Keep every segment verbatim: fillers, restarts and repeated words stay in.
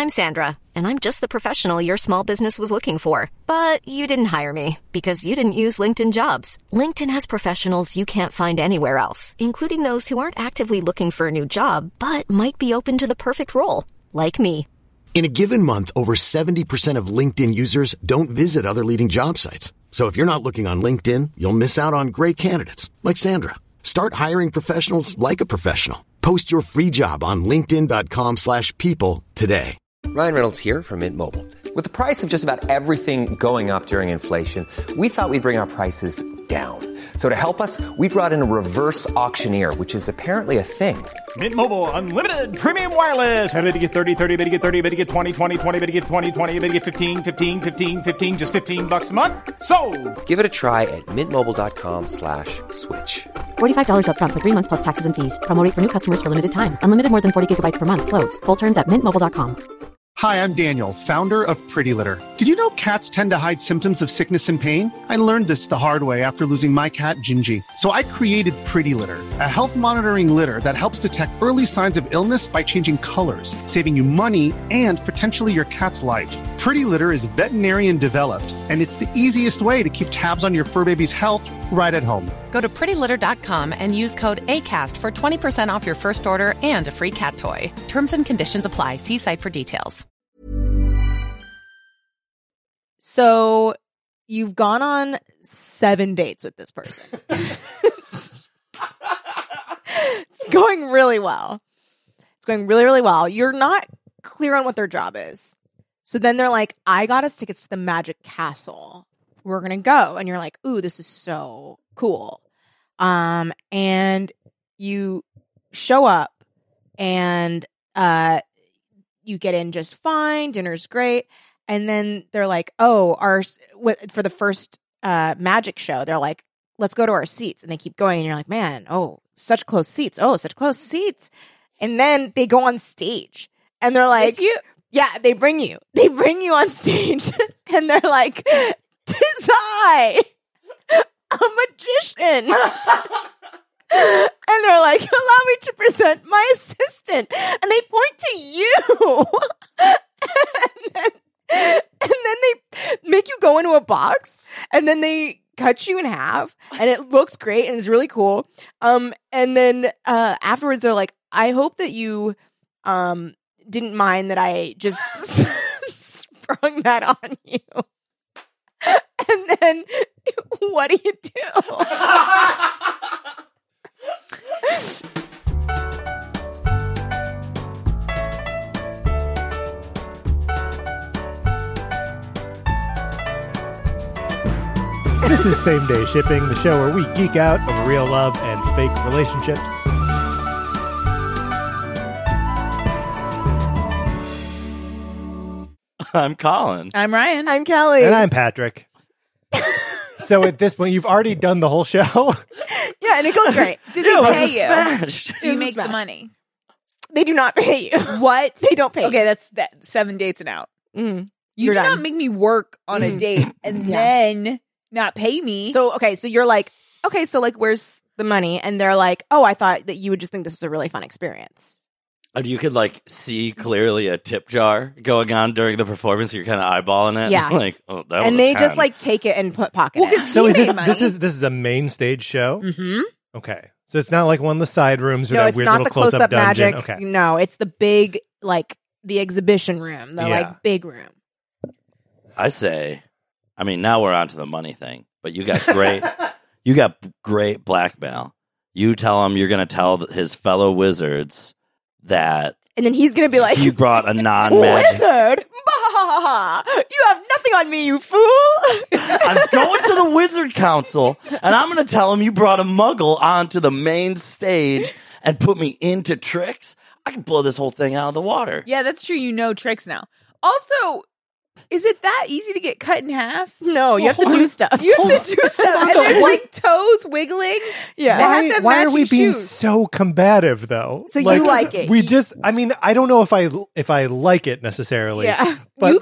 I'm Sandra, and I'm just the professional your small business was looking for. But you didn't hire me because you didn't use LinkedIn Jobs. LinkedIn has professionals you can't find anywhere else, including those who aren't actively looking for a new job, but might be open to the perfect role, like me. In a given month, over seventy percent of LinkedIn users don't visit other leading job sites. So if you're not looking on LinkedIn, you'll miss out on great candidates like Sandra. Start hiring professionals like a professional. Post your free job on linkedin.com slash people today. Ryan Reynolds here from Mint Mobile. With the price of just about everything going up during inflation, we thought we'd bring our prices down. So to help us, we brought in a reverse auctioneer, which is apparently a thing. Mint Mobile Unlimited Premium Wireless. How to get thirty, thirty, how to get thirty, how to get twenty, twenty, twenty, how to get twenty, twenty, how to get fifteen, fifteen, fifteen, fifteen, just fifteen bucks a month? Sold! Give it a try at mintmobile.com slash switch. forty-five dollars up front for three months plus taxes and fees. Promo rate for new customers for limited time. Unlimited more than forty gigabytes per month. Slows full terms at mint mobile dot com. Hi, I'm Daniel, founder of Pretty Litter. Did you know cats tend to hide symptoms of sickness and pain? I learned this the hard way after losing my cat, Gingy. So I created Pretty Litter, a health monitoring litter that helps detect early signs of illness by changing colors, saving you money and potentially your cat's life. Pretty Litter is veterinarian developed, and it's the easiest way to keep tabs on your fur baby's health right at home. Go to pretty litter dot com and use code ACAST for twenty percent off your first order and a free cat toy. Terms and conditions apply. See site for details. So you've gone on seven dates with this person. It's going really well. It's going really, really well. You're not clear on what their job is. So then they're like, I got us tickets to the Magic Castle. We're going to go. And you're like, ooh, this is so cool. Um, and you show up and uh, you get in just fine. Dinner's great. And then they're like, oh, our for the first uh, magic show, they're like, let's go to our seats. And they keep going. And you're like, man, oh, such close seats. Oh, such close seats. And then they go on stage. And they're like, you? yeah, they bring you. They bring you on stage. And they're like, tis I, a magician. And they're like, allow me to present my assistant. And they point to you. and then And then they make you go into a box, and then they cut you in half, and it looks great, and it's really cool. Um, and then uh, afterwards, they're like, "I hope that you um didn't mind that I just sprung that on you." And then, what do you do? This is Same Day Shipping, the show where we geek out over real love and fake relationships. I'm Colin. I'm Ryan. I'm Kelly. And I'm Patrick. So at this point, you've already done the whole show? Yeah, and it goes great. Does It he was pay a you? smash. Do you It was a make the smash. money? They do not pay you. What? They don't pay Okay, you. that's that seven dates and out. Mm. You You're do done. not make me work on a Mhm. date and Yeah. then not pay me. So, okay, so you're like, okay, so like, where's the money? And they're like, oh, I thought that you would just think this is a really fun experience. And you could like see clearly a tip jar going on during the performance. You're kind of eyeballing it. Yeah. like, oh, that was And a they ten. just like take it and put pocket Well, it. 'cause So He is this made money. this is this is a main stage show? Mm-hmm. Okay. So it's not like one of the side rooms or No, that it's weird not little the close-up close-up dungeon. magic. Okay. No, it's the big, like, the exhibition room, the Yeah. like big room. I say, I mean, now we're on to the money thing, but you got great, you got great blackmail. You tell him you're going to tell his fellow wizards that And then he's gonna be like, you brought a non-magic. wizard? Bah! You have nothing on me, you fool! I'm going to the Wizard Council, and I'm going to tell him you brought a muggle onto the main stage and put me into tricks. I can blow this whole thing out of the water. yeah, that's true. You know tricks now. Also, is it that easy to get cut in half? No, you have to Hold do on. stuff. You have to do stuff, and though. there's What? like toes wiggling. Yeah. They have Why, to have why are we matching being shoes. so combative, though? So you like it. We You- just, I mean, I don't know if I if I like it necessarily. Yeah. But You got like,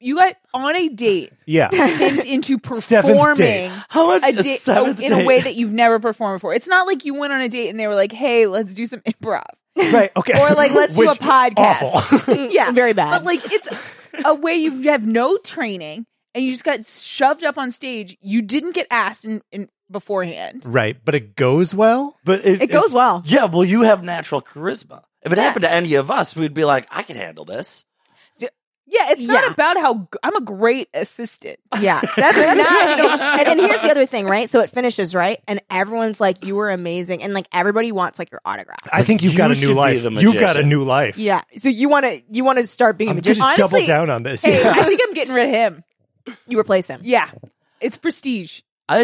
you got on a date. Yeah. And into Seventh performing date. How much a a date seventh in a date? way that you've never performed before. It's not like you went on a date and they were like, "Hey, let's do some improv." Right. Okay. Or like, let's do a Which- podcast. Awful. Yeah, Very bad. But like, it's a way you have no training and you just got shoved up on stage. You didn't get asked in, in beforehand. Right. But it goes well. But it, It goes it's- well. Yeah, well, you have natural charisma. If it Yeah. happened to any of us, we'd be like, I can handle this. Yeah, it's not Yeah. about how g- I'm a great assistant. Yeah, that's, that's not. And, and here's the other thing, right? So it finishes, right? And everyone's like, "You were amazing," and like everybody wants like your autograph. I think you've You got a should new be life. the You've got a magician. new life. Yeah. So you want to you want to start being I'm a going magician. to double Honestly, down on this. Hey, Yeah. I think I'm getting rid of him. You replace him. Yeah, it's prestige. I'd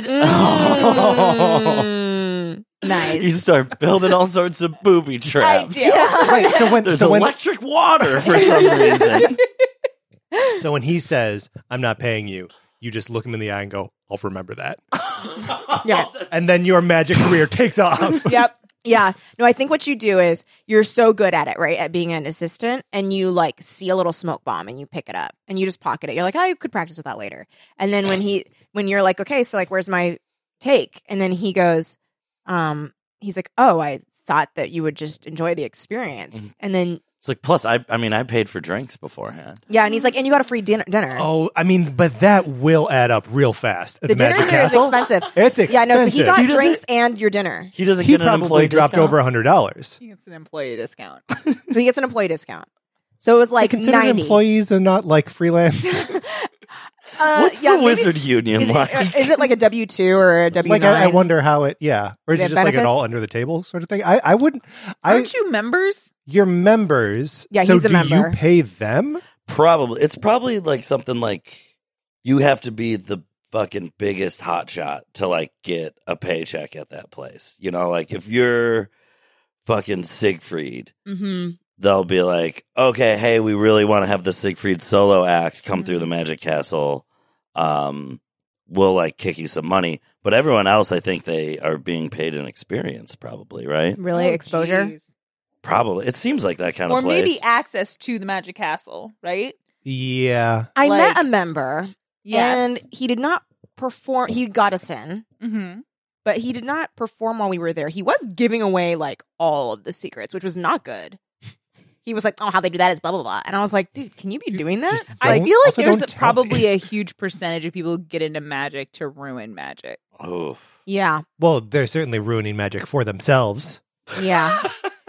Mm, nice. You start building all sorts of booby traps. do. Right. So when There's so when electric water for some reason. so when he says, "I'm not paying you," you just look him in the eye and go, "I'll remember that." Yeah. And then your magic career takes off. Yep. Yeah. No, I think what you do is you're so good at it, right? At being an assistant, and you like see a little smoke bomb and you pick it up and you just pocket it. You're like, oh, I could practice with that later. And then when he, when you're like, okay, so like, where's my take? And then he goes, um, he's like, oh, I thought that you would just enjoy the experience. And then, It's like, plus, I, I mean, I paid for drinks beforehand. yeah. And he's like, and you got a free dinner. dinner. Oh, I mean, but that will add up real fast at the the, Magic dinner there is Castle. expensive. It's expensive. Yeah, no, so he got He doesn't- drinks and your dinner. He doesn't He get an probably employee dropped discount? over a hundred dollars. He gets an employee discount. So he gets an employee discount. So it was like Considered ninety. employees and not like freelance. Uh, What's yeah, the maybe- wizard union Is like? it, is it like a W two or a W nine? like I, I wonder how it. Yeah, or is They it have just like an benefits? all under the table sort of thing? I I wouldn't. I Aren't you members? your members. Yeah, so he's a do member. you pay them? Probably. It's probably like something like you have to be the fucking biggest hotshot to like get a paycheck at that place. You know, like if you're fucking Siegfried, Mm-hmm. they'll be like, okay, hey, we really want to have the Siegfried solo act come through the Magic Castle. Um, we'll like kick you some money. But everyone else, I think they are being paid in experience, probably, right? Really, Oh, exposure? geez. Probably. It seems like that kind Or of place. maybe access to the Magic Castle, right? Yeah. I Like- met a member, Yes. and he did not perform. He got us in, Mm-hmm. but he did not perform while we were there. He was giving away like all of the secrets, which was not good. He was like, "Oh, how they do that is blah blah blah," and I was like, "Dude, can you be doing that?" I Don't- feel like also there's don't tell probably me. a huge percentage of people who get into magic to ruin magic. Oh. Yeah, Well, they're certainly ruining magic for themselves. yeah.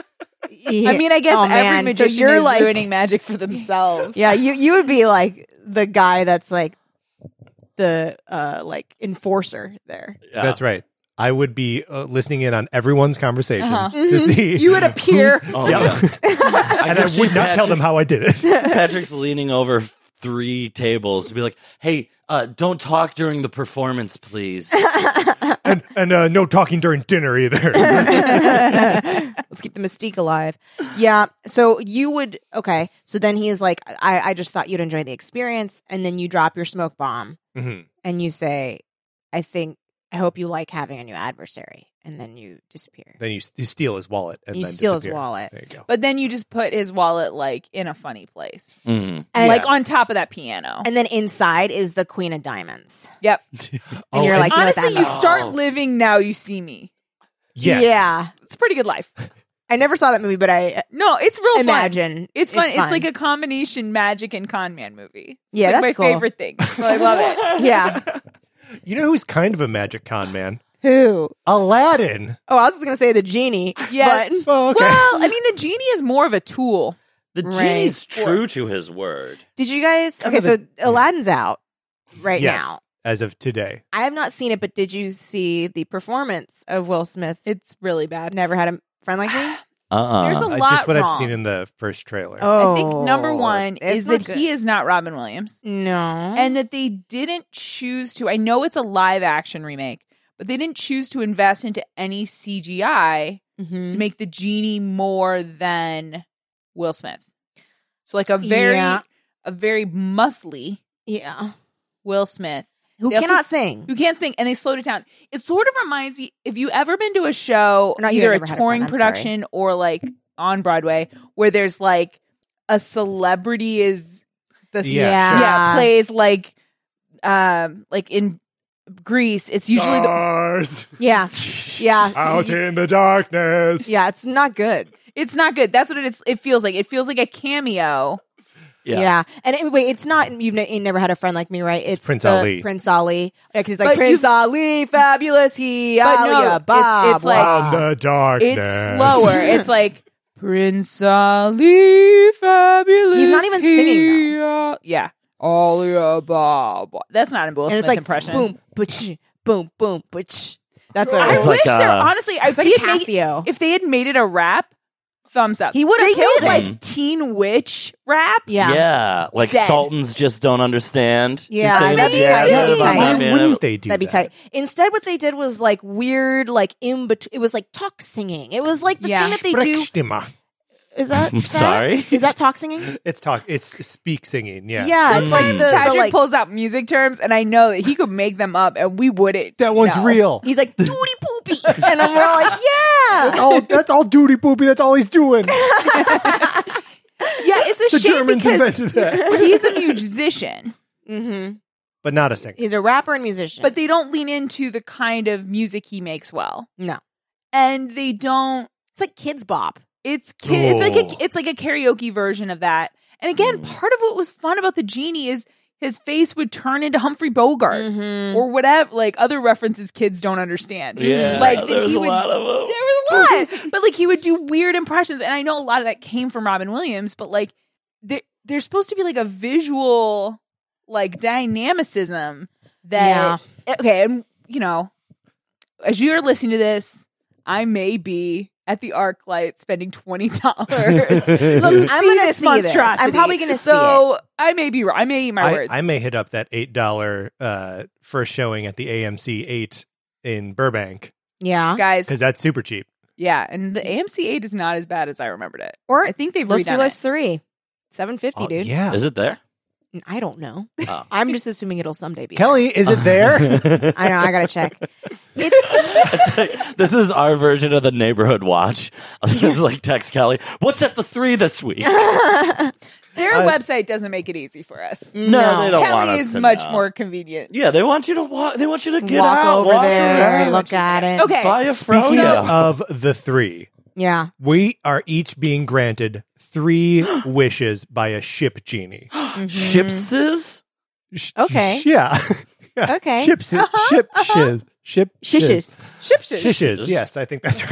I mean, I guess Oh, every man. So magician you're is like- ruining magic for themselves. Yeah, you you would be like the guy that's like the uh like enforcer there. Yeah. That's right. I would be uh, listening in on everyone's conversations Uh-huh. to see. You would appear. who's- Oh, yeah. yeah. and I can see would not tell them Patrick- how I did it. Patrick's leaning over three tables to be like, hey, uh, don't talk during the performance, please. and and uh, no talking during dinner either. Let's keep the mystique alive. Yeah. So you would okay. So then he is like, I, I just thought you'd enjoy the experience, and then you drop your smoke bomb Mhm. and you say, I think I hope you like having a new adversary, and then you disappear. Then you, you steal his wallet and You then steal his disappear. wallet. There you go. But then you just put his wallet like in a funny place, Mhm. And like on top of that piano. and then inside is the Queen of Diamonds. Yep. And Oh, you're and- like, you know what Honestly, that you means? start living now. You see me. Yes. Yeah. It's a pretty good life. I never saw that movie, but I No, it's real imagine fun. It's fun. It's, fun. like a combination magic and con man movie. It's Yeah, like that's my cool. favorite thing. So I love it. yeah. You know who's kind of a magic con man? Who? Aladdin. Oh, I was just gonna say the genie. Yeah. but- Oh, okay. Well, I mean, the genie is more of a tool. The Right. genie's true to his word. Did you guys? Kind Okay, of so the- Aladdin's out right Yes. now. As of today. I have not seen it, but did you see the performance of Will Smith? It's really bad. Never had a friend like me. Uh-uh. There's a Uh, lot just what wrong. I've seen in the first trailer. Oh, I think number one it's is not that good. he is not Robin Williams, no, and that they didn't choose to. I know it's a live action remake, but they didn't choose to invest into any C G I Mhm. to make the genie more than Will Smith. So like a very, Yeah. a very muscly yeah, Will Smith who They also- cannot sing. who can't sing, and they slowed it down. It sort of reminds me, if you ever been to a show, Or not you, either I've a never had a touring friend, I'm sorry. production or like on Broadway, where there's like a celebrity is the Yeah, sure. yeah plays like um like in Greece. It's usually the Stars Yeah. Yeah. out in the darkness. Yeah, it's not good. it's not good. That's what it is. It feels like. It feels like a cameo. Yeah. Yeah. And it, wait, it's not, you've ne- you never had a friend like me, right? It's, Prince the- Ali. Prince Ali. Yeah, because he's like, But Prince you've- Ali, fabulous, he, But Ali, no, uh, it's- Bob, it's like- wow. From the darkness. It's slower. It's like Prince Ali, fabulous. He's not even singing, though. Yeah, Ali, Bob. That's not a Will And Smith it's like, impression. boom, butch, boom, boom, butch. That's what I it It's is. like, wish there. uh, Honestly, if, like he had made, Casio. if they had made it a rap, thumbs up. He would've They killed made, it. like Teen Witch rap. Yeah. Yeah, like Dead. Sultans just don't understand. He's Yeah, singing that'd the be jazz tight. That'd be about tight. not Why being wouldn't able- they do That'd be that? tight. Instead, what they did was like weird, like in between. It was like talk singing. It was like the Yeah. thing that they do. Sprechstimme. Is that I'm that? sorry? Is that talk singing? It's talk. It's speak singing. Yeah. Yeah, it's like Sometimes the, the Patrick like. pulls out music terms, and I know that he could make them up, and we wouldn't. That one's know. real. He's like duty poopy, and I'm we're all like, That's yeah. all. That's all duty poopy. That's all he's doing. Yeah, it's a The shame Germans because invented that. he's a musician, Mm-hmm. But not a singer. He's a rapper and musician, but they don't lean into the kind of music he makes well, no, and they don't. it's like Kids Bop. It's ki- it's like Oh. a, it's like a karaoke version of that. And again, part of what was fun about the genie is his face would turn into Humphrey Bogart Mm-hmm. or whatever, like other references kids don't understand. Yeah, like that there's he a would- lot of them. There was a lot, but like he would do weird impressions, and I know a lot of that came from Robin Williams. But like, there, there's supposed to be like a visual, like dynamicism that okay, and you know, as you are listening to this, I may be at the ArcLight spending twenty dollars. Look, I'm I'm gonna this see this. monstrosity. I'm probably gonna see so I may be. wrong. I may eat my I, words. I may hit up that eight dollar uh, first showing at the A M C eight in Burbank Yeah, Guys, because that's super cheap. yeah, and the A M C eight is not as bad as I remembered it. or I think they've Los redone Feliz it. three, seven fifty, Oh, dude. yeah. Is it there? I don't know. Oh. I'm just assuming it'll someday be. Kelly, is it there? I know. I gotta check. It's It's like, this is our version of the neighborhood watch. This is like text Kelly. What's at the three this week? Their Uh, website doesn't make it easy for us. No, they don't Kelly want us is to much know. more convenient. Yeah, they want you to walk. They want you to get walk out, over walk there, around. look at it. Okay. Buy a Speaking froyo. of the three, Yeah. we are each being granted three wishes by a ship genie. Chipses? Sh- Okay. sh- yeah. Yeah. Okay. Ships. Ship. Shiz. Ship. Shishes. Shipshes. Shishes. Yes, I think that's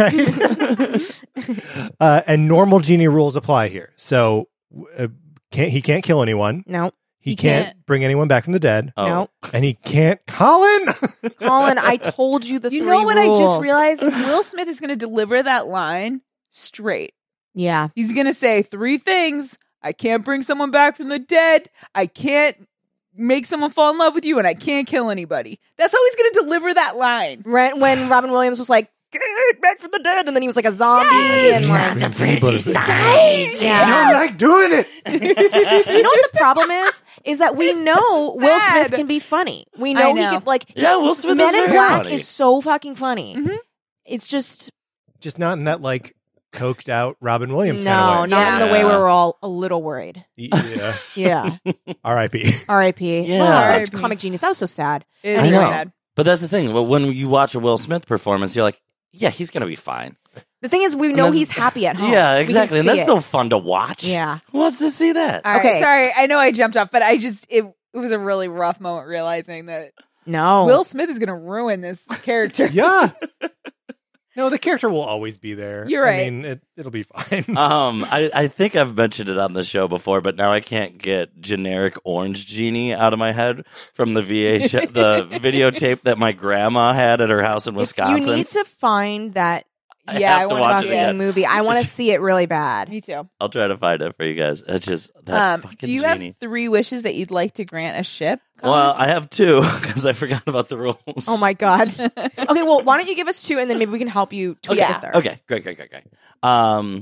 right. uh, and normal genie rules apply here. So uh, can't he can't kill anyone. No. He, He can't, can't. bring anyone back from the dead. Oh. No. And he can't. Colin. Colin, I told you the You three know what I just rules. realized? Will Smith is going to deliver that line straight. Yeah. He's going to say three things. I can't bring someone back from the dead. I can't make someone fall in love with you, and I can't kill anybody. That's how he's going to deliver that line. Right when Robin Williams was like, "Get back from the dead," and then he was like a zombie and like the pretty sight. Yeah. like doing it. You know what the problem is? Is that we know Will sad. Smith can be funny. We know, I know. he can like Yeah, Will Smith Men is in very Black funny. is so fucking funny. Mhm. It's just Just not in that like coked out Robin Williams no, kind of way. not in the way Yeah. we were all a little worried. Yeah. Yeah. R I P R I P Yeah. Well, R I that P comic genius. That was so sad. It is I very know. sad. But that's the thing. Well, when you watch a Will Smith performance, you're like, yeah, he's going to be fine. The thing is, we And know that's- he's happy at home. Yeah, We can exactly. And see that's it. still fun to watch. Yeah. Who wants to see that? All right, Okay. sorry. I know I jumped off, but I just, it, it was a really rough moment realizing that No. Will Smith is going to ruin this character. Yeah. No, the character will always be there. You're I right. mean, it, it'll be fine. Um, I, I think I've mentioned it on the show before, but now I can't get generic orange genie out of my head from the V A sh- the videotape that my grandma had at her house in If Wisconsin. you need to find that I Yeah, have I to wanna watch see it fucking again. movie. I want to see it really bad. Me too. I'll try to find it for you guys. It's just that Um, fucking do you genie. have three wishes that you'd like to grant a ship? Colin? Well, I have two because I forgot about the rules. Oh my god. Okay, well, why don't you give us two, and then maybe we can help you tweak Okay. the third. Okay, great, great, great, great. Um,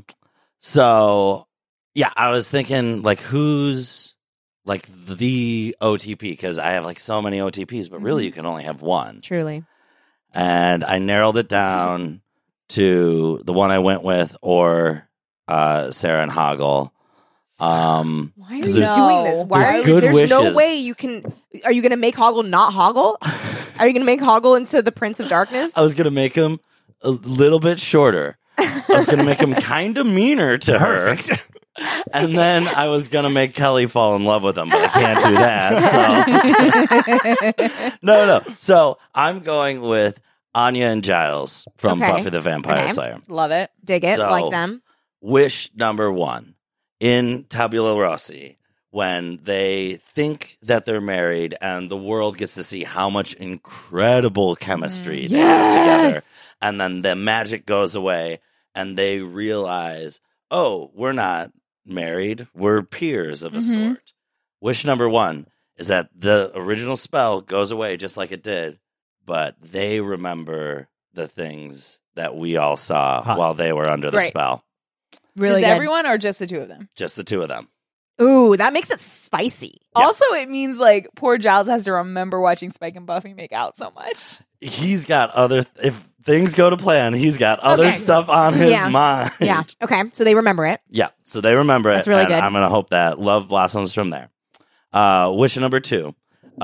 so yeah, I was thinking like who's like the O T P because I have like so many O T Ps, but really Mhm. you can only have one. Truly. And I narrowed it down to the one I went with or uh, Sarah and Hoggle. Um, Why are 'cause you there's- doing this? Why there's are you? good There's no wishes. way you can. Are you going to make Hoggle not Hoggle? Are you going to make Hoggle into the Prince of Darkness? I was gonna make him a little bit shorter. I was gonna make him kind of meaner to Perfect. her. And then I was gonna make Kelly fall in love with him, but I can't do that. So no, no. So I'm going with Anya and Giles from Okay. Buffy the Vampire Okay. Slayer. Love it. Dig it, So- like them. Wish number one in Tabula Rossi, when they think that they're married and the world gets to see how much incredible chemistry they have together. And then the magic goes away and they realize, oh, we're not married. We're peers of a Mhm. sort. Wish number one is that the original spell goes away just like it did, but they remember the things that we all saw Huh. while they were under the Right. spell. Really Does good. everyone or just the two of them? Just the two of them. Ooh, that makes it spicy. Yeah. Also, it means like poor Giles has to remember watching Spike and Buffy make out so much. He's got other, if things go to plan, he's got other Okay. stuff on his Yeah. mind. Yeah. Okay. So they remember it. Yeah. So they remember it. That's really and good. I'm going to hope that love blossoms from there. Uh, wish number two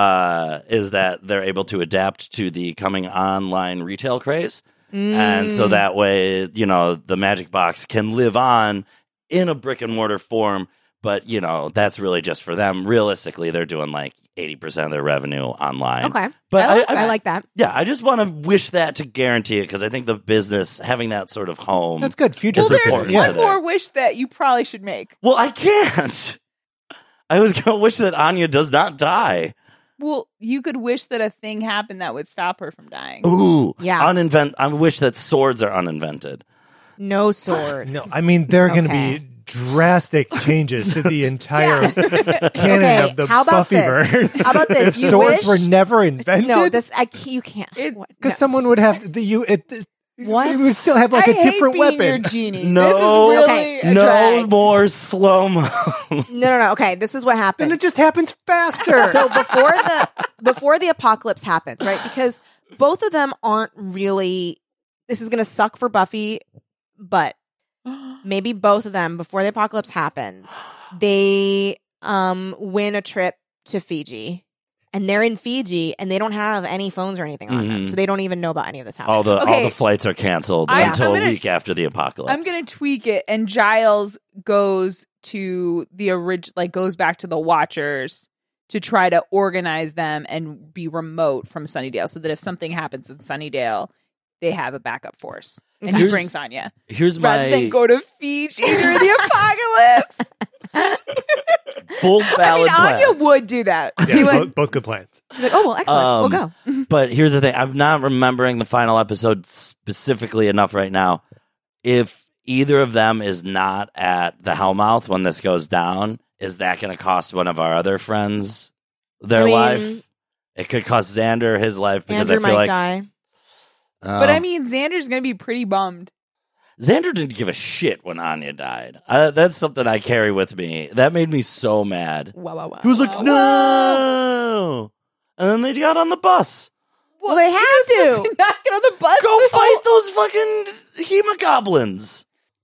uh, is that they're able to adapt to the coming online retail craze. And so Mm. that way, you know, the Magic Box can live on in a brick and mortar form. But, you know, that's really just for them. Realistically, they're doing like eighty percent of their revenue online. Okay. But I, like, I, I like that. Yeah, I just want to wish that to guarantee it because I think the business, having that sort of home. That's good. Future Well, Just there's important yeah. one to more wish that you probably should make. Well, I can't. I was going to wish that Anya does not die. Well, you could wish that a thing happened that would stop her from dying. Ooh. Yeah. Uninvent. I wish that swords are uninvented. No swords. No, I mean there are going to Okay. be drastic changes to the entire canon Okay, of the how about this? Buffyverse. How about this? If You swords wish- were never invented, No, this I c- you can't. It- What? because No. someone would have the you. It, this, What? It would still have like I a different hate being weapon. your genie. No. This is really Okay. a No drag. more slow mo. No, no, no. Okay, this is what happens. And it just happens faster. So before the before the apocalypse happens, right? Because both of them aren't really. This is going to suck for Buffy, but maybe both of them before the apocalypse happens, they um win a trip to Fiji, and they're in Fiji, and they don't have any phones or anything on them, Mhm. so they don't even know about any of this happening. all the all Okay. the flights are canceled I- until I'm gonna- a week after the apocalypse. I'm gonna tweak it, and Giles goes to the orig- like goes back to the Watchers to try to organize them and be remote from Sunnydale, so that if something happens in Sunnydale, they have a backup force. And he Here's- brings Anya Here's rather my than go to Fiji during the apocalypse. full I mean, valid Anya plans. would do that. yeah, She would. both, both good plans. She's like, oh well, excellent. Um, we'll go. But here's the thing: I'm not remembering the final episode specifically enough right now. If either of them is not at the Hellmouth when this goes down, is that going to cost one of our other friends their I mean, life? It could cost Xander his life because Andrew I feel might like. die. But Um, I mean, Xander's gonna be pretty bummed. Xander didn't give a shit when Anya died. Uh, that's something I carry with me. That made me so mad. Wow, wow, wow. He was like, Wow. "No," and then they got on the bus. Well, they had He was supposed to. not get on the bus. Go this fight whole- those fucking hemogoblins.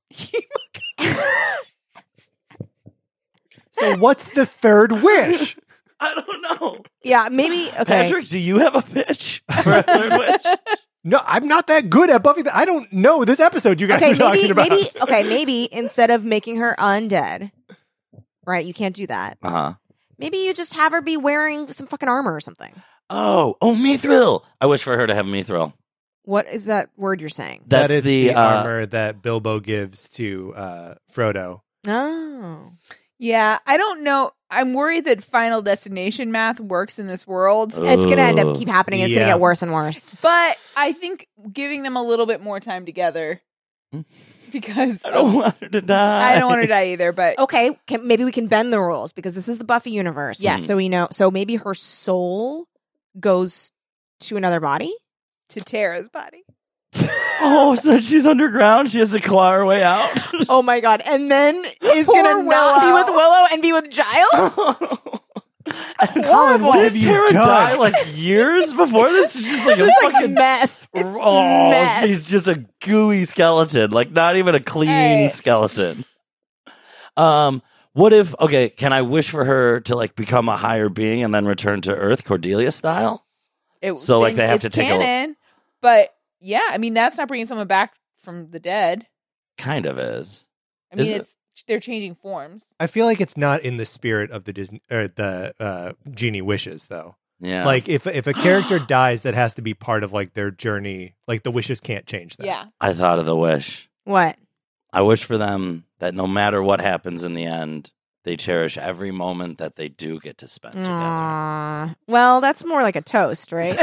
So what's the third wish? I don't know. Yeah, maybe. Okay. Patrick, do you have a pitch for a third wish? No, I'm not that good at Buffy. I don't know this episode you guys Okay, are talking maybe, about. maybe. Okay, maybe instead of making her undead, right? You can't do that. Uh huh. Maybe you just have her be wearing some fucking armor or something. Oh, oh, Mithril. I wish for her to have Mithril. What is that word you're saying? That's that is the, the, uh, armor that Bilbo gives to uh, Frodo. Oh, Yeah, I don't know. I'm worried that Final Destination math works in this world. it's gonna end Ugh. up keep happening. It's Yeah. gonna get worse and worse. But I think giving them a little bit more time together because I don't want her to die. I don't want her to die either. But Okay, can, maybe we can bend the rules because this is the Buffy universe. Yes. So we know. So maybe her soul goes to another body. to Tara's body. Oh, so she's underground. She has to claw her way out. Oh my god! And then is Poor gonna not be Willow. with Willow and be with Giles. Colin, what have Did you Tara done? die like years before this? She's just like a It's like fucking messed. It's oh, messed. she's just a gooey skeleton, like not even a clean Hey. skeleton. Um, What if, okay, can I wish for her to like become a higher being and then return to Earth, Cordelia style? It, So, like, they have it's to take a- canon, but yeah, I mean that's not bringing someone back from the dead. Kind of is. I mean, Is it- it's they're changing forms. I feel like it's not in the spirit of the Disney or the uh, genie wishes, though. Yeah. Like if if a character dies, that has to be part of like their journey. Like the wishes can't change that. Yeah. I thought of the wish. What? I wish for them that no matter what happens in the end, they cherish every moment that they do get to spend together. Aww. Well, that's more like a toast, right?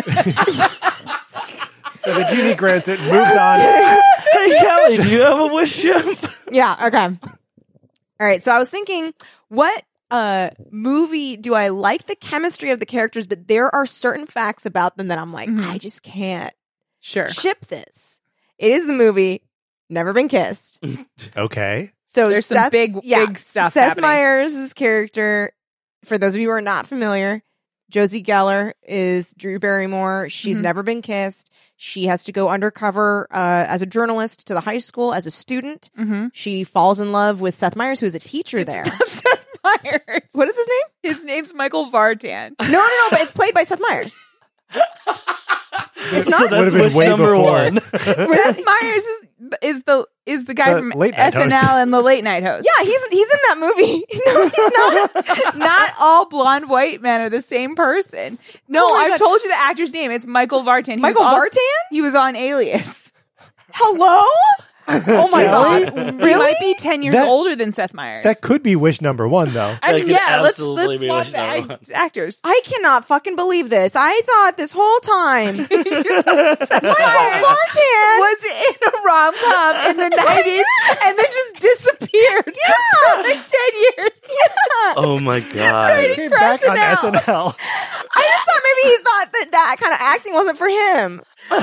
So the genie grants it, moves on. Hey, Kelly, do you have a wish, Jim? Yeah, okay. All right, so I was thinking, what uh, movie do I like the chemistry of the characters, but there are certain facts about them that I'm like, Mhm. I just can't Sure. ship this. It is the movie Never Been Kissed. Okay. So There's some Seth, big, yeah, big stuff Seth happening. Meyers' character, for those of you who are not familiar, Josie Geller is Drew Barrymore. She's Mhm. never been kissed. She has to go undercover uh, as a journalist to the high school as a student. Mm-hmm. She falls in love with Seth Meyers, who is a teacher there. Seth Meyers. What is his name? His name's Michael Vartan. No, no, no, but it's played by Seth Meyers. It's So not- that's Would've been wish way number before. one. Seth Meyers is, is the is the guy The from late night S N L host. and the late night host. Yeah, he's he's in that movie. No, he's not. Not all blonde white men are the same person. No, Oh my I've God. told you the actor's name. It's Michael Vartan. He Michael was also- Vartan? He was on Alias. Hello? Oh my Really? god! He Really? might be ten years That- older than Seth Meyers. That could be wish number one, though. I That mean, could yeah, let's absolutely let's be swap wish the number act- actors. I cannot fucking believe this. I thought this whole time Seth Michael Meyers Vartan was in a rom com in the nineties and then just disappeared for like ten years. Yeah. Oh my God. Came for back on S N L. S N L. I just thought maybe he thought that that kind of acting wasn't for him.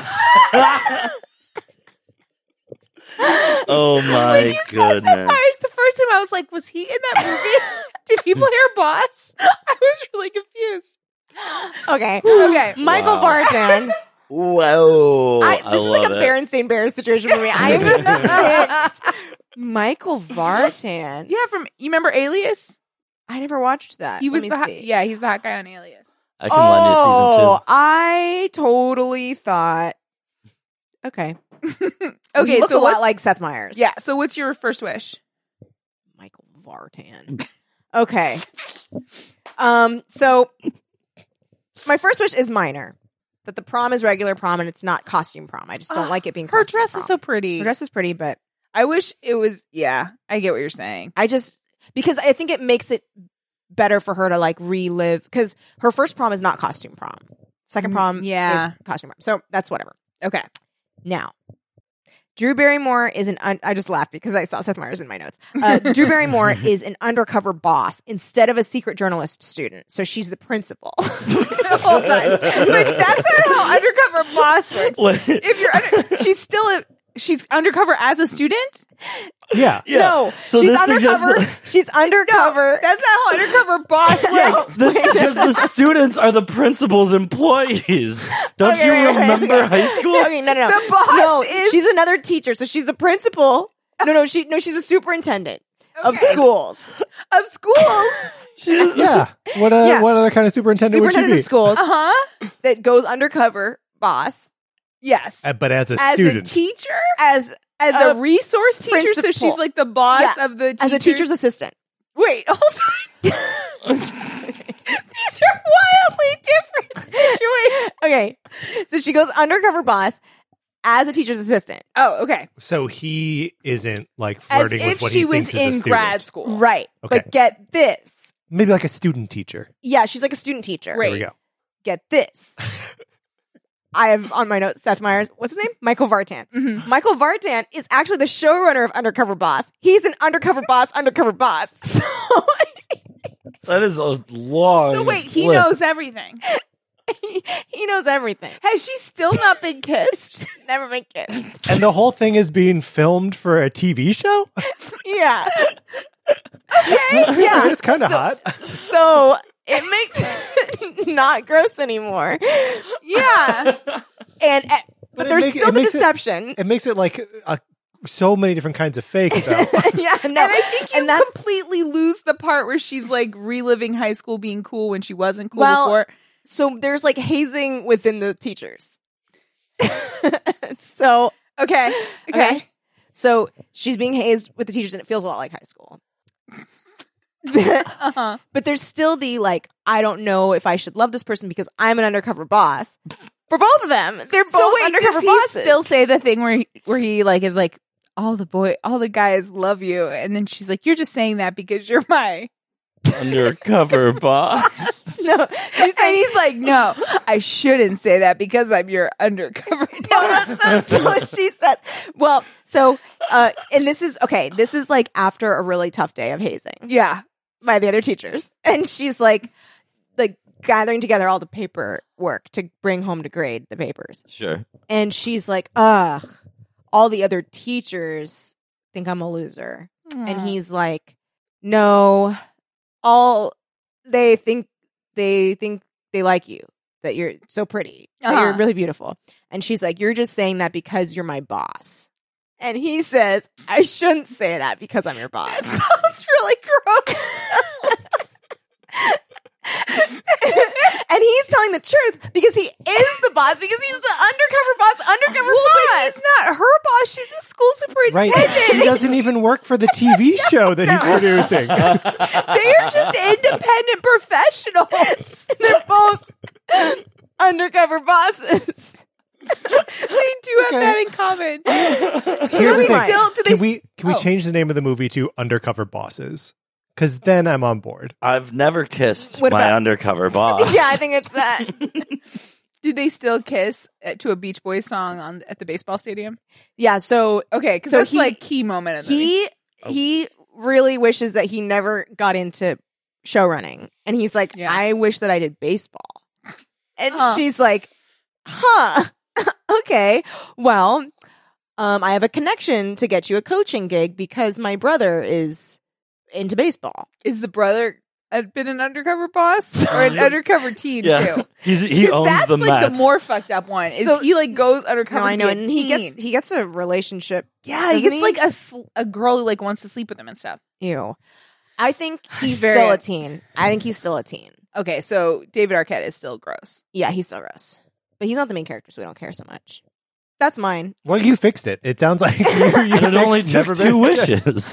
Oh my When you said Seth goodness. Meyers the first time, I was like, was he in that movie? Did he play her boss? I was really confused. Okay. Okay. Michael Wow. Vartan. Whoa. I, this I is like love a it. Berenstain Bears situation for me. I am fixed. Michael Vartan. Yeah, from you remember Alias? I never watched that. He was Let the me hot, see. yeah, he's the hot guy on Alias. I can lend you season Oh, two. I totally thought. Okay. Okay, he looks so a lot what's- like Seth Meyers. Yeah. So what's your first wish? Michael Vartan. Okay. Um. So my first wish is minor. That the prom is regular prom and it's not costume prom. I just don't Ugh, like it being Her costume dress prom. is so pretty. Her dress is pretty, but I wish it was. Yeah, I get what you're saying. I just because I think it makes it better for her to like relive because her first prom is not costume prom. Second Mm, prom yeah. is costume prom. So that's whatever. Okay. Now, Drew Barrymore is an. Un- I just laughed because I saw Seth Meyers in my notes. Uh, Drew Barrymore is an undercover boss instead of a secret journalist student. So she's the principal. Hold on. Like that's not how undercover boss works. Wait. If you're, under, she's still a. She's undercover as a student. Yeah. Yeah. No, So she's this suggests undercover. that- She's undercover. That's not how undercover boss works. This suggests the students are the principal's employees. Don't Okay, you wait, wait, remember okay. high school? Okay, no, no, no. The boss no, is- she's another teacher, so she's a principal. No, no, she no, she's a superintendent of Okay. schools. Of schools. She- Yeah. What uh, Yeah. what other kind of superintendent, Superintendent would of you be? schools Uh huh. that goes undercover boss Yes. Uh, but as a As student. a teacher, as as a a resource teacher, so principal. she's like the boss Yeah. of the teachers. as a teacher's assistant. Wait, hold on. These are wildly different situations. Okay, so she goes undercover boss as a teacher's assistant. Oh, okay. So he isn't like As flirting if with what she he was thinks is a in student. grad school. Right, Okay. but get this. Maybe like a student teacher. Yeah, she's like a student teacher. Right. There we go. Get this. I have on my notes Seth Meyers. What's his name? Michael Vartan. Mhm. Michael Vartan is actually the showrunner of Undercover Boss. He's an undercover boss, undercover boss. So That is a long. So wait, he list. knows everything. he, he knows everything. Has she still not been kissed? Never been kissed. And the whole thing is being filmed for a T V show? Yeah. Okay. Yeah. It's kind of So- hot. So it makes it not gross anymore. Yeah. And uh, but, But it there's make- still it the makes it- deception. It makes it like a so many different kinds of fake, though. yeah, no. And I think you and that's completely lose the part where she's like reliving high school being cool when she wasn't cool well. before. So there's like hazing within the teachers. so Okay. Okay. okay, so she's being hazed with the teachers, and it feels a lot like high school. Uh-huh. But there's still the like, I don't know if I should love this person because I'm an undercover boss. For both of them, they're both So wait, undercover does he bosses. still say the thing where he, where he like is like, all the boy, all the guys love you, and then she's like, you're just saying that because you're my Undercover boss. no, and he's like, no, I shouldn't say that because I'm your undercover boss. no, that's, that's what she says. Well, so, uh, and this is, okay, this is like after a really tough day of hazing Yeah. by the other teachers. And she's like, like gathering together all the paperwork to bring home to grade the papers. Sure. And she's like, ugh, all the other teachers think I'm a loser. And he's like, no, all they think, they think they like you, that you're so pretty, that Uh-huh. you're really beautiful. And she's like, you're just saying that because you're my boss. And he says, I shouldn't say that because I'm your boss. sounds really gross. And he's telling the truth because he is the boss, because he's the undercover boss, undercover Well, but boss. he's not her boss. She's the school Right. superintendent. She doesn't even work for the T V show that he's producing. They're just independent professionals. They're both undercover bosses. They do have Okay. that in common. Here's the we thing. still- do they can s- we can we Oh. change the name of the movie to Undercover Bosses? Because then I'm on board. I've never kissed What my about- undercover boss. Yeah, I think it's that. Do they still kiss at, to a Beach Boys song on at the baseball stadium? Yeah, so Okay, because So that's he- like key moment of the movie. he he really wishes that he never got into show running. And he's like, Yeah. I wish that I did baseball. And Huh. she's like, huh, okay, well, um, I have a connection to get you a coaching gig because my brother is into baseball. Is the brother had been an undercover boss or an undercover teen Yeah. too? He's, he 'Cause owns that's the like Mets. the more fucked up one. Is So- he like goes undercover? No, I to know, be a and he teen. gets he gets a relationship. yeah, he doesn't gets he? like a sl- a girl who like wants to sleep with him and stuff. Ew. I think he's Very- still a teen. I think he's still a teen. Okay, so David Arquette is still gross. Yeah, he's still gross. But he's not the main character, so we don't care so much. That's mine. Well, you fixed it. It sounds like you, you And it fixed only never took two been- wishes.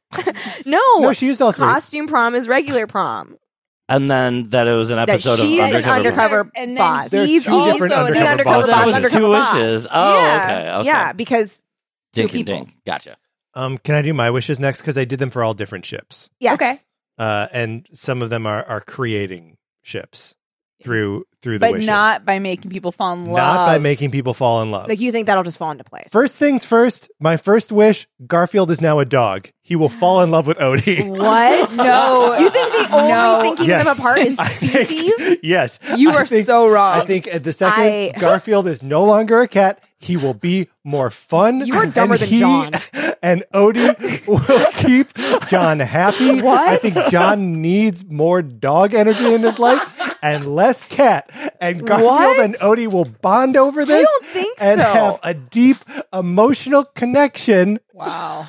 No, No, she used all three. costume prom is regular prom. And then that it was an episode she's of an Undercover. undercover and then boss. There are he's two also different an undercover undercover bosses. Oh, that boss, was undercover two boss. wishes. Oh, yeah. okay, okay. Yeah, because two Dink and people. dink. Gotcha. Um, can I do my wishes next? Because I did them for all different ships. Yes. Okay. Uh, and some of them are, are creating ships through through the but wishes. not by making people fall in love. Not by making people fall in love. Like you think that'll just fall into place. First things first, my first wish, Garfield is now a dog. He will fall in love with Odie. What? No. You think the only No. thing keeping them Yes. apart is I think- species? yes. You I are think- so wrong. I think at the second I- Garfield is no longer a cat, he will be more fun. You are dumber and than he- John. And Odie will keep John happy. What? I think John needs more dog energy in his life and less cat. And Garfield What? and Odie will bond over this don't think and so. have a deep emotional connection. wow.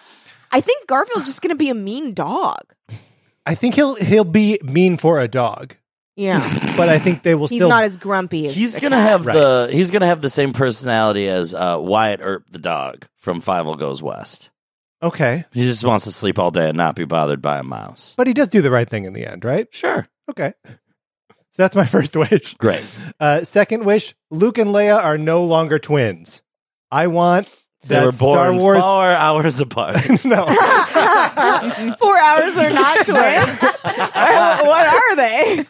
I think Garfield's just going to be a mean dog. I think he'll he'll be mean for a dog, Yeah. but I think they will He's still not as grumpy as He's a gonna cat. have Right. the he's gonna have the same personality as uh, Wyatt Earp the dog from Five Goes West. okay. He just wants to sleep all day and not be bothered by a mouse. But he does do the right thing in the end, right? Sure, Okay. So that's my first wish. great. Uh, second wish, Luke and Leia are no longer twins. I want They that were born Star Wars. four hours apart. No. Four hours they're not twins. What are they?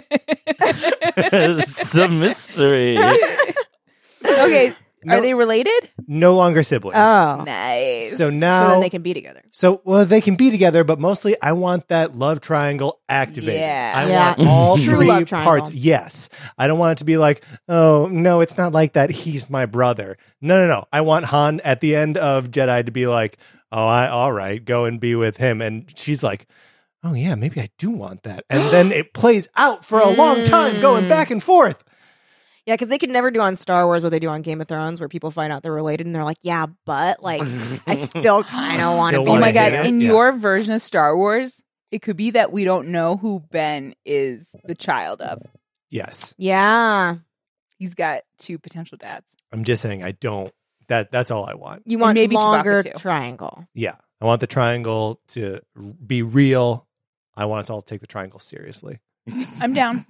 It's a mystery. Okay. No. Are they related? No longer siblings. Oh. Nice. So So now, then they can be together. so well, they can be together, but mostly I want that love triangle activated. Yeah. I Yeah. want all True three love triangle. parts. Yes, I don't want it to be like, oh no, it's not like that. He's my brother. No, no, no. I want Han at the end of Jedi to be like, oh, I all right, go and be with him, and she's like, oh yeah, maybe I do want that, and then it plays out for a long time, going back and forth. Yeah, because they could never do on Star Wars what they do on Game of Thrones, where people find out they're related and they're like, yeah, but like, I still kind of want to Still be. Oh my wanna god! hit it, In yeah. your version of Star Wars, it could be that we don't know who Ben is the child of. Yes. Yeah. He's got two potential dads. I'm just saying I don't that that's all I want. You want maybe Chewbacca, longer too. triangle. Yeah. I want the triangle to be real. I want us all to take the triangle seriously. I'm down.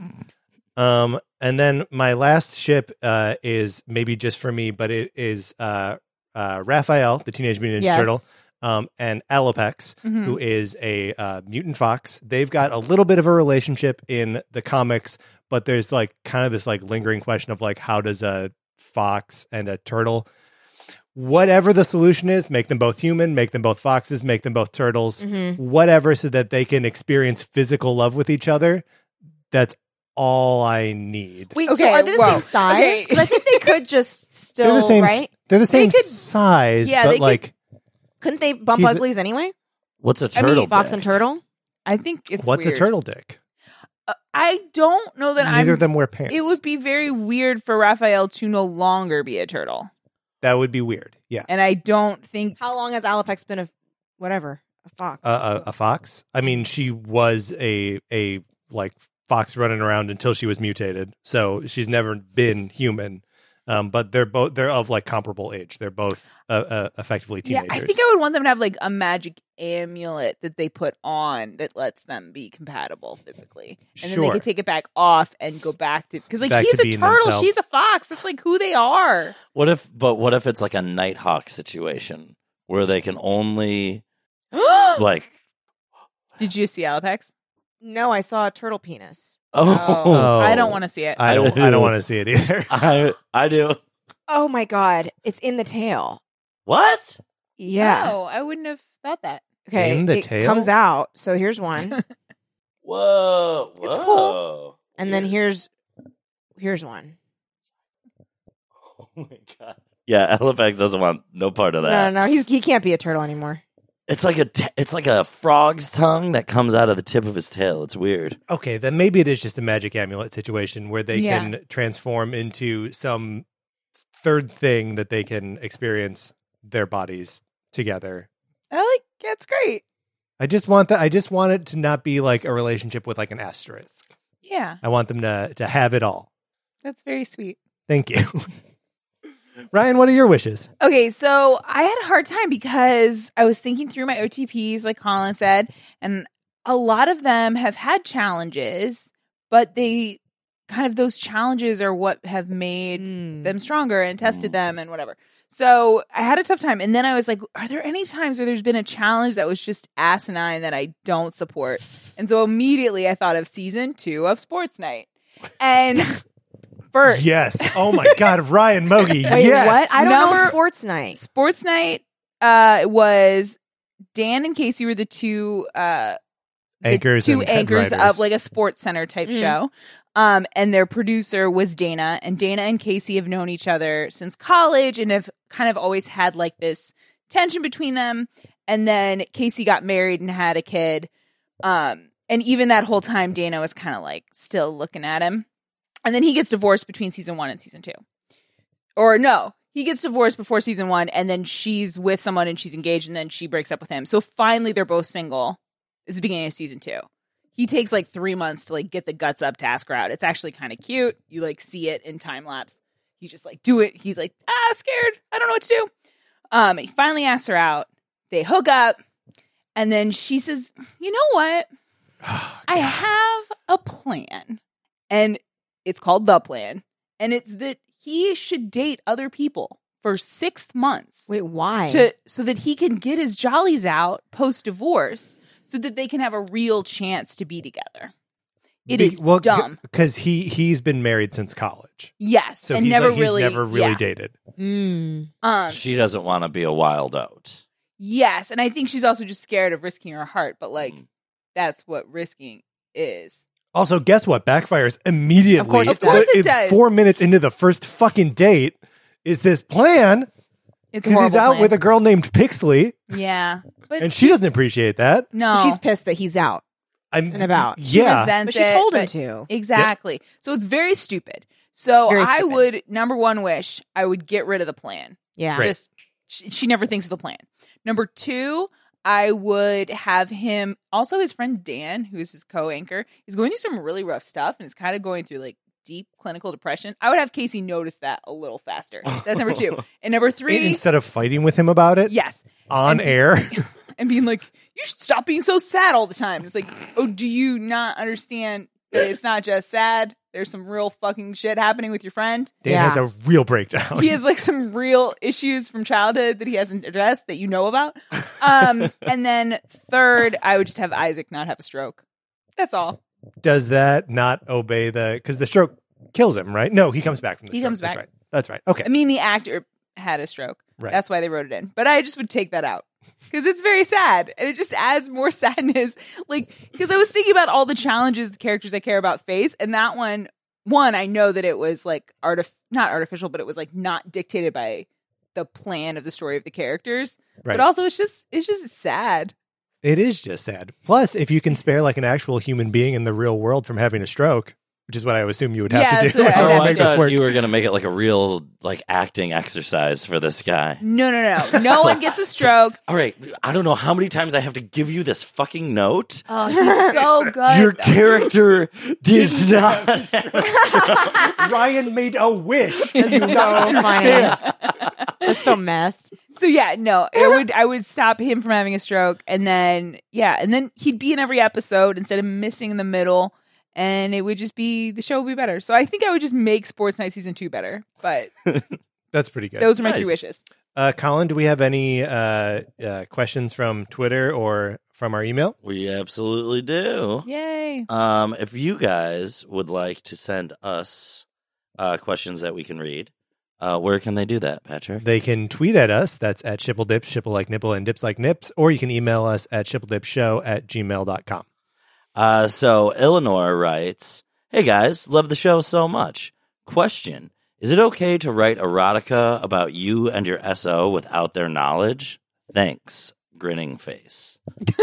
Um, and then my last ship uh, is maybe just for me, but it is uh, uh, Raphael, the Teenage Mutant Ninja Yes. Turtle, um, and Alopex, Mhm. who is a uh, mutant fox. They've got a little bit of a relationship in the comics, but there's like kind of this like lingering question of like, how does a fox and a turtle, whatever the solution is, make them both human, make them both foxes, make them both turtles, Mhm. whatever, so that they can experience physical love with each other. That's all I need. Wait, so Okay, are they the whoa. same size? Okay. Because I think they could just still, they're the same. right? They're the same could- size, yeah, but they could- like, Couldn't they bump He's a- uglies anyway? What's a I mean, turtle? Fox dick? and turtle? I think it's what's weird. a turtle dick? Uh, I don't know that Neither I'm. of them wear pants. It would be very weird for Raphael to no longer be a turtle, That would be weird. Yeah, and I don't think. How long has Alopex been a whatever a fox? uh, a, a fox. I mean, she was a a like fox running around until she was mutated, so she's never been human. Um, but they're both they're of like comparable age. They're both uh, uh, effectively teenagers. Yeah, I think I would want them to have like a magic amulet that they put on that lets them be compatible physically, and then they Sure. could take it back off and go back to because like Back he's to a being turtle, themselves. she's a fox. That's like who they are. What if? But what if it's like a Nighthawk situation where they can only like? Did you see Alopex? no, I saw a turtle penis. Oh, Oh. I don't want to see it. I don't. I don't want to see it either. I I do. Oh my god, it's in the tail. What? Yeah. No, I wouldn't have thought that. Okay. In the it tail? comes out. So here's one, Whoa! Whoa! It's cool. and then here's here's one. Oh my god! Yeah, Alopex doesn't want no part of that. No, no, no. He's he can't be a turtle anymore. It's like a t- it's like a frog's tongue that comes out of the tip of his tail. It's weird. Okay, then maybe it is just a magic amulet situation where they Yeah. can transform into some third thing that they can experience their bodies together. I like that's great. I just want that. I just want it to not be like a relationship with like an asterisk. Yeah, I want them to to have it all. that's very sweet. Thank you, Ryan. What are your wishes? Okay, so I had a hard time because I was thinking through my O T Ps, like Colin said, and a lot of them have had challenges, but they kind of those challenges are what have made them stronger and tested them and whatever. So I had a tough time. And then I was like, are there any times where there's been a challenge that was just asinine that I don't support? And so immediately I thought of season two of Sports Night. And first, Yes. Oh my God, Ryan Mogi. Wait, yes. what? I don't know Number- sports night. Sports Night uh, was Dan and Casey were the two uh, the Anchors two and head anchors writers. of like a Sports Center type Mhm. show. Um, and their producer was Dana, and Dana and Casey have known each other since college and have kind of always had like this tension between them. And then Casey got married and had a kid. Um, and even that whole time, Dana was kind of like still looking at him. And then he gets divorced between season one and season two. Or no, he gets divorced before season one, and then she's with someone and she's engaged, and then she breaks up with him. So finally, they're both single. It's the beginning of season two. He takes like three months to like get the guts up to ask her out. It's actually kind of cute. You like see it in time lapse. He's just like, do it. He's like, ah, scared. I don't know what to do. Um, and he finally asks her out. They hook up, and then she says, you know what? I have a plan, and it's called The Plan, and it's that he should date other people for six months. Wait, why? To so that he can get his jollies out post divorce, so that they can have a real chance to be together. It Be- is well, dumb. because he he's been married since college, Yes, so and he's never like, he's really, never really yeah. dated. Mm. Um, She doesn't want to be a wild out. yes, and I think she's also just scared of risking her heart. But like, Mm. that's what risking is. Also, guess what? Backfires immediately. Of course it Of course does. it does. Four minutes into the first fucking date is this plan It's a because he's horrible out plan. with a girl named Pixley, yeah, but and she doesn't appreciate that. no, So she's pissed that he's out I'm and about. She Yeah, resents But she it, told him but- to. Exactly. So it's very stupid. So Very I stupid. would, number one wish, I would get rid of the plan. Yeah. Great. Just she, she never thinks of the plan. Number two, I would have him, also his friend Dan, who is his co-anchor, is going through some really rough stuff and is kind of going through like deep clinical depression. I would have Casey notice that a little faster. That's number two. And number three, Instead of fighting with him about it yes, on And- air. and being like, you should stop being so sad all the time. It's like, oh, do you not understand that it's not just sad? There's some real fucking shit happening with your friend. Dan Yeah. has a real breakdown. He has like some real issues from childhood that he hasn't addressed that you know about. Um, and then third, I would just have Isaac not have a stroke. That's all. Does that not obey the... Because the stroke kills him, right? No, he comes back from the He stroke. comes That's back. right. That's right. Okay. I mean, the actor had a stroke. Right. That's why they wrote it in. But I just would take that out because it's very sad and it just adds more sadness. Like, because I was thinking about all the challenges the characters I care about face, and that one, one, I know that it was like artif- not artificial, but it was like not dictated by the plan of the story of the characters. Right. But also, it's just it's just sad. It is just sad. Plus, if you can spare like an actual human being in the real world from having a stroke, which is what I would assume you would have Yeah, to that's do what I in would order Oh, to I make this thought work. you were going to make it like a real like acting exercise for this guy. No, no, no, no one gets a stroke. All right, I don't know how many times I have to give you this fucking note. Oh, he's so good. Your character did not. Ryan made a wish. That's so funny. That's so messed. So yeah, no, it would I would stop him from having a stroke, and then yeah, and then he'd be in every episode instead of missing in the middle, and it would just be the show would be better. So I think I would just make Sports Night season two better. But That's pretty good. those are my three Nice. wishes. Uh, Colin, do we have any uh, uh, questions from Twitter or from our email? We absolutely do. Yay! Um, if you guys would like to send us uh, questions that we can read, uh, where can they do that, Patrick? They can tweet at us. That's at shippledips, shipple like nipple, and dips like nips. Or you can email us at shippledipshow at gmail dot com. Uh, so Eleanor writes, "Hey guys, love the show so much. Question: Is it okay to write erotica about you and your S O without their knowledge? Thanks, grinning face."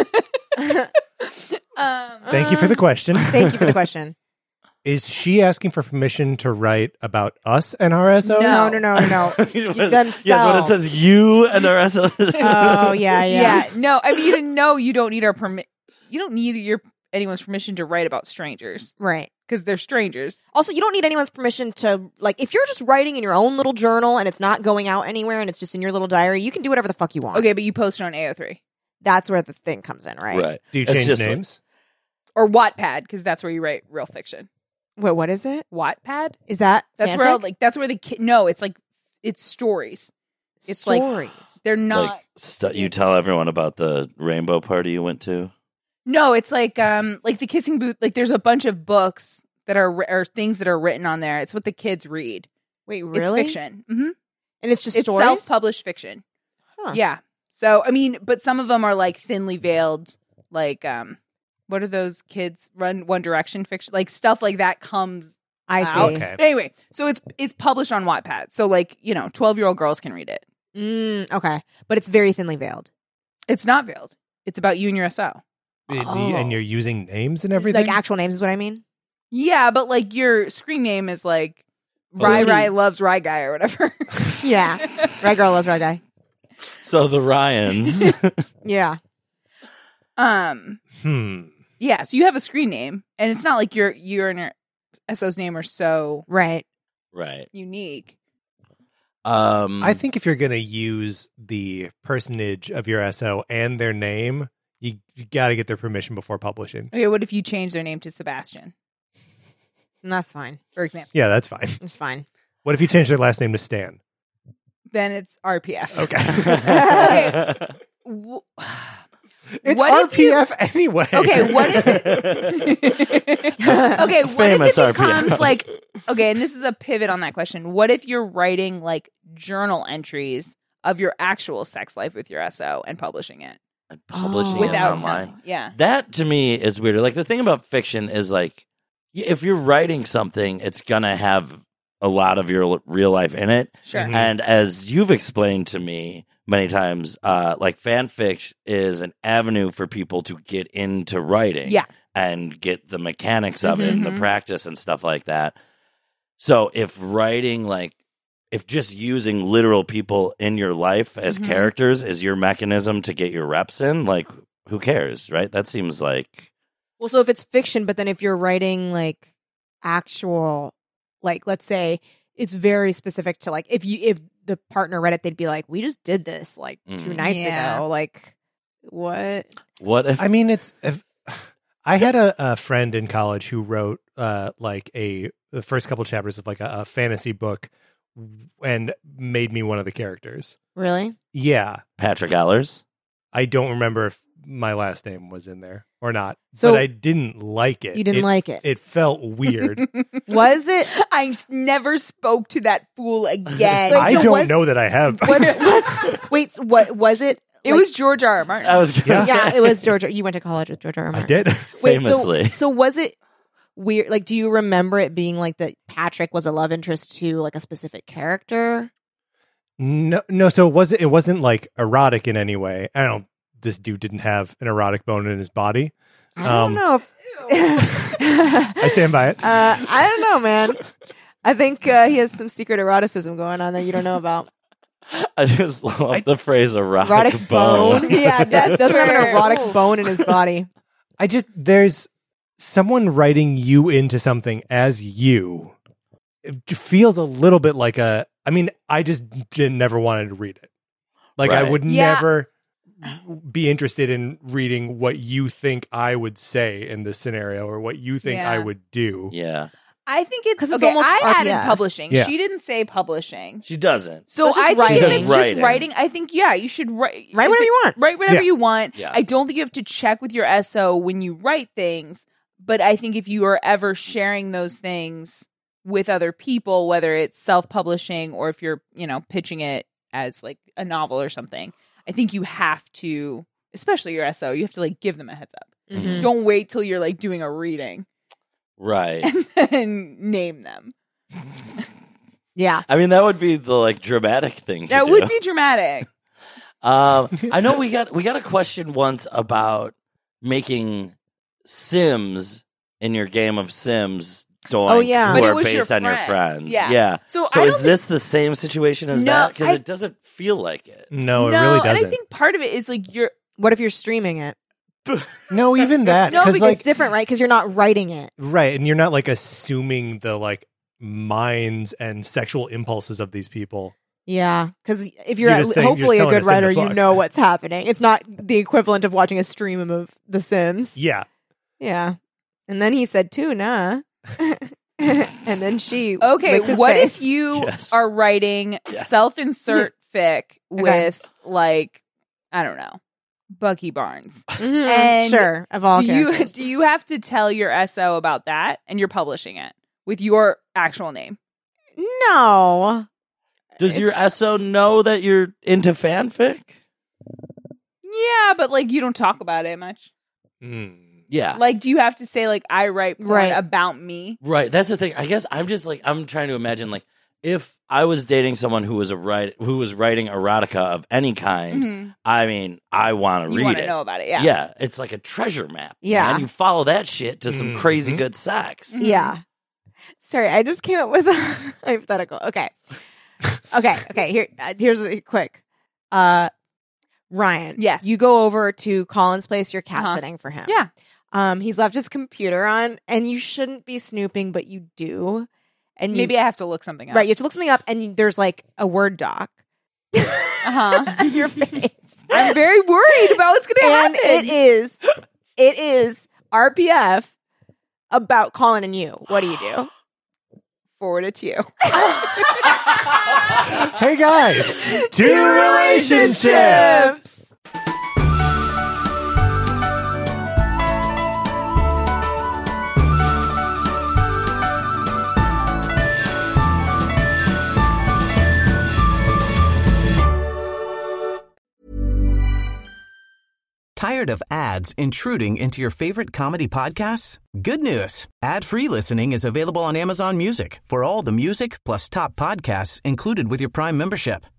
Um, Thank you for the question. Thank you for the question. Is she asking for permission to write about us and our S Os? No, no, no, no, no. Yes, when it says you and their S O. Oh, yeah, yeah. yeah, no, I mean, you didn't know you don't need our permit. You don't need your anyone's permission to write about strangers Right. because they're strangers. Also, you don't need anyone's permission to, like, if you're just writing in your own little journal and it's not going out anywhere and it's just in your little diary, you can do whatever the fuck you want. Okay, but you post it on A O three That's where the thing comes in, right? Right. Do you It's change just like- names? or Wattpad because that's where you write real fiction. Wait, what is it? Wattpad. Is that That's fanfic? where like that's where the kid. No, it's like it's stories. It's like stories. they're not. Like st- you tell everyone about the rainbow party you went to. no, it's like um like the kissing booth. Like there's a bunch of books that are ri- or things that are written on there. It's what the kids read. Wait, really? It's fiction. hmm And it's just It's stories? self-published fiction. Huh. Yeah. So I mean, but some of them are like thinly veiled. Like um, what are those kids run One Direction fiction? Like stuff like that comes. I out. see. Okay. Anyway, so it's it's published on Wattpad. So like you know, twelve year old girls can read it. Mm, okay. But it's very thinly veiled. It's not veiled. It's about you and your S O. The- the- Oh. And you're using names and everything? Like actual names is what I mean? Yeah, but like your screen name is like Rye Odie. Rye loves Rye Guy or whatever. Yeah. Right girl loves right guy. So the Ryans. Yeah. um. Hmm. Yeah. So you have a screen name, and it's not like your your and your S O's name are so Right. Right. unique. Um, I think if you're going to use the personage of your S O and their name, you, you got to get their permission before publishing. Okay, what if you change their name to Sebastian, And that's fine. for example? Yeah, that's fine. It's fine. What if you change their last name to Stan? Then it's R P F. Okay. Okay. W- It's What R if you- P F anyway. Okay, what if it Okay, what Famous if it R P F. becomes like okay, and this is a pivot on that question. What if you're writing like journal entries of your actual sex life with your S O and publishing it And publishing Oh. it without online. telling? Yeah. That to me is weird. Like the thing about fiction is like, y- if you're writing something, it's gonna have a lot of your l- real life in it. Sure. Mhm. And as you've explained to me many times, uh, like fanfic is an avenue for people to get into writing, Yeah. and get the mechanics of it, and the Mhm. practice and stuff like that. So if writing like, if just using literal people in your life as Mhm. characters is your mechanism to get your reps in, like, who cares, right? That seems like, Well, so if it's fiction, but then if you're writing like actual, like let's say it's very specific to like if you if the partner read it, they'd be like, "We just did this like two Mhm. nights Yeah. ago." Like, what? what if I mean, it's. If, I had a, a friend in college who wrote uh, like a the first couple chapters of like a, a fantasy book, and made me one of the characters. Really? Yeah, Patrick Ellers? I don't remember if my last name was in there or not, So- but I didn't like it. You didn't like it. It felt weird. Was it? I s- never spoke to that fool again. Wait, I so don't was- know that I have. Was it? Was, wait, so what was it? it like- was George R. R. Martin. I was gonna Yeah. say, Yeah, it was George. You went to college with George R. R. I Martin. did. Wait, famously. So, so was it weird? Like, do you remember it being like that Patrick was a love interest to like a specific character? No, no. So it wasn't. It wasn't like erotic in any way. I don't. This dude didn't have an erotic bone in his body. I don't Um, know if. I stand by it. Uh, I don't know, man. I think uh, he has some secret eroticism going on that you don't know about. I just love the phrase erotic, Erotic bone. Yeah, that doesn't have an Weird. erotic bone in his body. I just there's someone writing you into something as you. It feels a little bit like a. I mean, I just did, never wanted to read it. Like I Right. would Yeah. never be interested in reading what you think I would say in this scenario or what you think I Yeah. would do. Yeah. I think it's 'Cause it's okay, almost I R P added F. publishing. Yeah. She didn't say publishing. She doesn't. So It's just I writing. think She it's says just writing. writing. I think yeah, you should write Write if whatever it- you want. Write whatever Yeah. you want. Yeah. I don't think you have to check with your S O when you write things, but I think if you are ever sharing those things with other people, whether it's self-publishing or if you're, you know, pitching it as like a novel or something, I think you have to, especially your S O, you have to like give them a heads up. Mhm. Don't wait till you're like doing a reading Right. and then name them. Yeah. I mean, that would be the like dramatic thing to That do. would be dramatic. Um, I know we got we got a question once about making Sims in your game of Sims. Doink, Oh, yeah. who But it are was your based on your friends. friends. Yeah. yeah. So So I is don't this the same situation as No, that? Because I- it doesn't feel like it. No, it no, really and doesn't. I think part of it is like you're What if you're streaming it? no, even that. No, Because because like It's different, right? Because you're not writing it. right, and you're not like assuming the like minds and sexual impulses of these people. Yeah, because if you're, You're at- just saying- hopefully you're a just good telling writer, us in you the know fuck. what's happening. It's not the equivalent of watching a stream of The Sims. Yeah. Yeah, and then he said tuna, and then she okay. licked his What face. if you Yes. are writing Yes. self-insert fic with like I don't know Bucky Barnes? Mhm, and sure of all do you characters. do you have to tell your S O about that and you're publishing it with your actual name? No, Does your It's- S O know that you're into fanfic? Yeah, but like you don't talk about it much. Mm. Yeah. Like, do you have to say like I write porn Right. about me? Right. That's the thing. I guess I'm just like I'm trying to imagine like if I was dating someone who was a write who was writing erotica of any kind. Mhm. I mean, I want to You read want it. to know about it? Yeah. Yeah, it's like a treasure map. Yeah. and you follow that shit to some Mhm. crazy good sex. yeah. Sorry, I just came up with a hypothetical. Okay, okay, okay. Here, uh, here's a quick. Uh, Ryan, Yes. you go over to Colin's place. You're cat Uh-huh. sitting for him. Yeah. Um, he's left his computer on, and you shouldn't be snooping, but you do. And you, Maybe I have to look something up. right, you have to look something up, and you, there's like a Word doc. Uh huh. on your face. I'm very worried about what's going to and happen. it is, it is R P F about Colin and you. What do you do? Forward it to you. Hey guys, two relationships. Tired of ads intruding into your favorite comedy podcasts? Good news. Ad-free listening is available on Amazon Music for all the music plus top podcasts included with your Prime membership.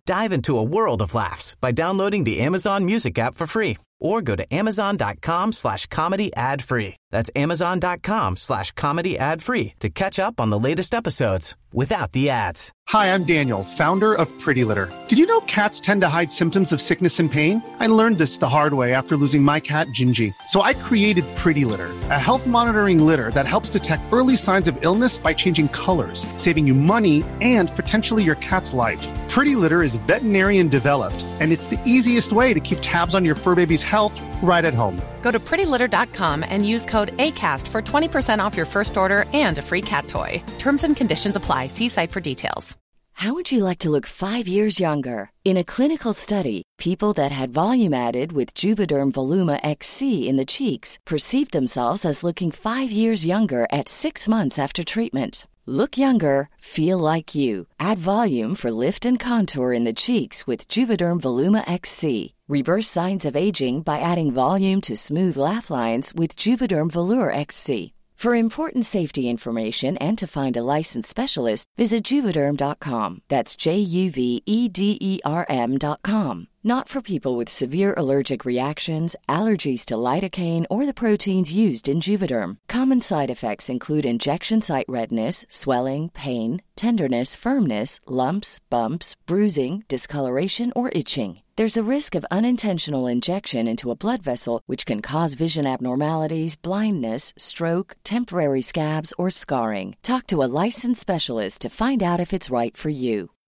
Dive into a world of laughs by downloading the Amazon Music app for free or go to amazon.com slash comedy ad free. That's amazon.com slash comedy ad free to catch up on the latest episodes without the ads. Hi, I'm Daniel, founder of Pretty Litter. Did you know cats tend to hide symptoms of sickness and pain? I learned this the hard way after losing my cat, Gingy. So I created Pretty Litter, a health monitoring litter that helps detect early signs of illness by changing colors, saving you money and potentially your cat's life. Pretty Litter is veterinarian developed, and it's the easiest way to keep tabs on your fur baby's health right at home. Go to pretty litter dot com and use code ACAST for twenty percent off your first order and a free cat toy. Terms and conditions apply. See site for details. How would you like to look five years younger? In a clinical study, people that had volume added with Juvederm Voluma X C in the cheeks perceived themselves as looking five years younger at six months after treatment. Look younger, feel like you. Add volume for lift and contour in the cheeks with Juvederm Voluma X C. Reverse signs of aging by adding volume to smooth laugh lines with Juvederm Volure X C. For important safety information and to find a licensed specialist, visit Juvederm dot com. That's J U V E D E R M dot com. Not for people with severe allergic reactions, allergies to lidocaine, or the proteins used in Juvederm. Common side effects include injection site redness, swelling, pain, tenderness, firmness, lumps, bumps, bruising, discoloration, or itching. There's a risk of unintentional injection into a blood vessel, which can cause vision abnormalities, blindness, stroke, temporary scabs, or scarring. Talk to a licensed specialist to find out if it's right for you.